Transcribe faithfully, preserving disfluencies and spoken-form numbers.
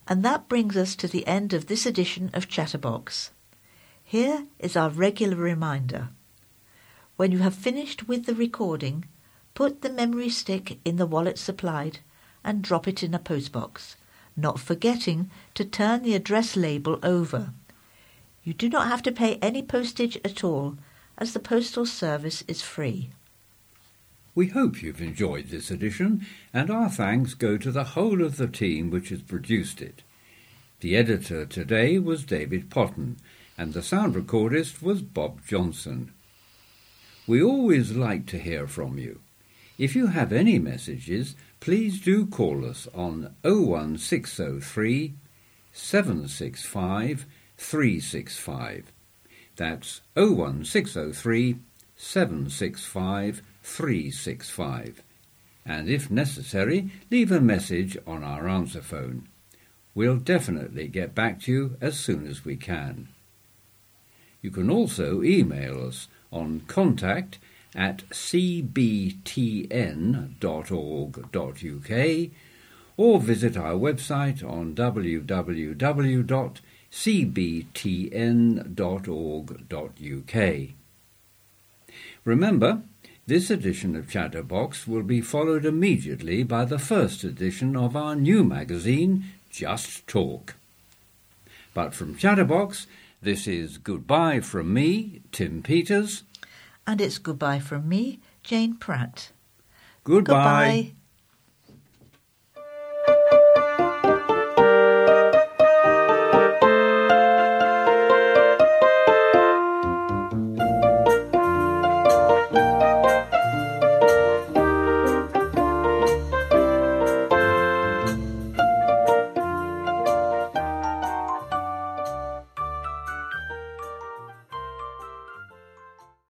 And that brings us to the end of this edition of Chatterbox. Here is our regular reminder. When you have finished with the recording, put the memory stick in the wallet supplied and drop it in a postbox, not forgetting to turn the address label over. You do not have to pay any postage at all, as the postal service is free. We hope you've enjoyed this edition, and our thanks go to the whole of the team which has produced it. The editor today was David Potton, and the sound recordist was Bob Johnson. We always like to hear from you. If you have any messages, please do call us on oh one six oh three, seven six five, three six five. That's oh one six oh three, seven six five, three six five. And if necessary, leave a message on our answer phone. We'll definitely get back to you as soon as we can. You can also email us on contact at c b t n dot org dot u k or visit our website on w w w dot c b t n dot org dot u k. Remember, this edition of Chatterbox will be followed immediately by the first edition of our new magazine, Just Talk. But from Chatterbox, this is goodbye from me, Tim Peters. And it's goodbye from me, Jane Pratt. Goodbye. Goodbye.